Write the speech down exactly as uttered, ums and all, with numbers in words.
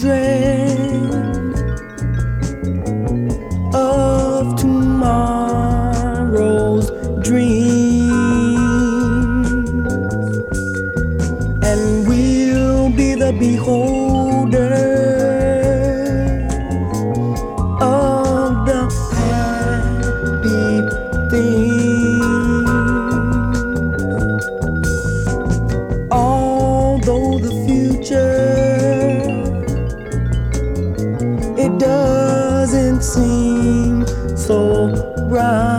children of tomorrow's dreams, and we'll be the beholder of the happy things. Although the future, it doesn't seem so bright,